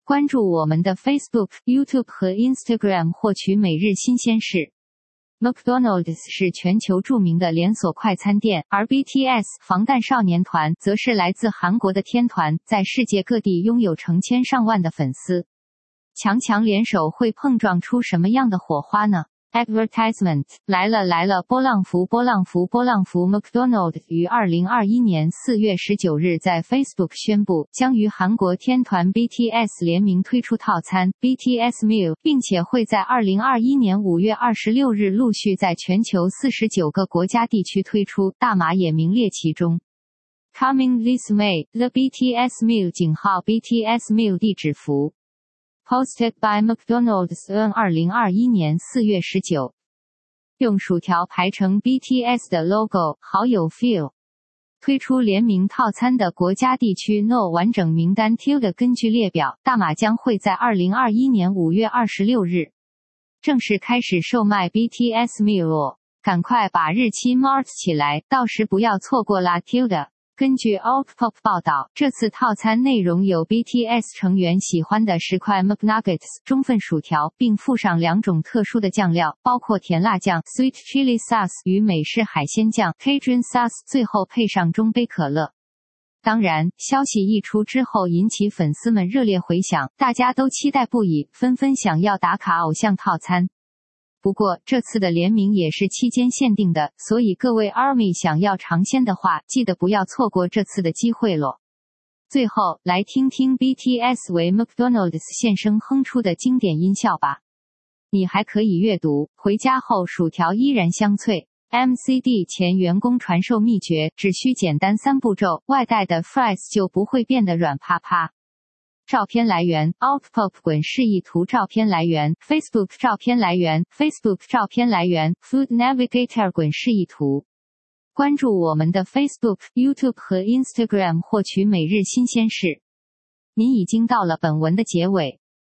关注我们的 Facebook、YouTube 和 Instagram 获取每日新鲜事。McDonald's 是全球著名的连锁快餐店，而 BTS 防弹少年团则是来自韩国的天团，在世界各地拥有成千上万的粉丝。强强联手会碰撞出什么样的火花呢？Advertisement 来了！波浪符 McDonald's 于2021年4月19日在 Facebook 宣布，将与韩国天团 BTS 联名推出套餐 BTS Meal， 并且会在2021年5月26日陆续在全球49个国家地区推出，大马也名列其中。Coming this May, the BTS Meal _BTS Meal 地址符。Posted by McDonald's on 2021年4月19。用薯条排成 BTS 的 logo， 好有 feel。推出联名套餐的国家地区 No 完整名单 tilde 根据列表，大马将会在2021年5月26日正式开始售卖 BTS Meal， 赶快把日期 mark 起来，到时不要错过啦 tilde。根据 Altpop 报道，这次套餐内容有 BTS 成员喜欢的10块 McNuggets 中份薯条，并附上2种特殊的酱料，包括甜辣酱 Sweet Chili Sauce 与美式海鲜酱 Cajun Sauce， 最后配上中杯可乐。当然，消息一出之后引起粉丝们热烈回响，大家都期待不已，纷纷想要打卡偶像套餐。不过这次的联名也是期间限定的，所以各位 ARMY 想要尝鲜的话，记得不要错过这次的机会咯。最后，来听听 BTS 为 McDonald's 现身哼出的经典音效吧。你还可以阅读，回家后薯条依然香脆。MCD 前员工传授秘诀，只需简单3步骤，外带的 fries 就不会变得软趴趴。照片来源 Altpop 滚示意图照片来源 Facebook 照片来源 Facebook 照片来源 Food Navigator 滚示意图。关注我们的 Facebook、YouTube 和 Instagram 获取每日新鲜事。您已经到了本文的结尾，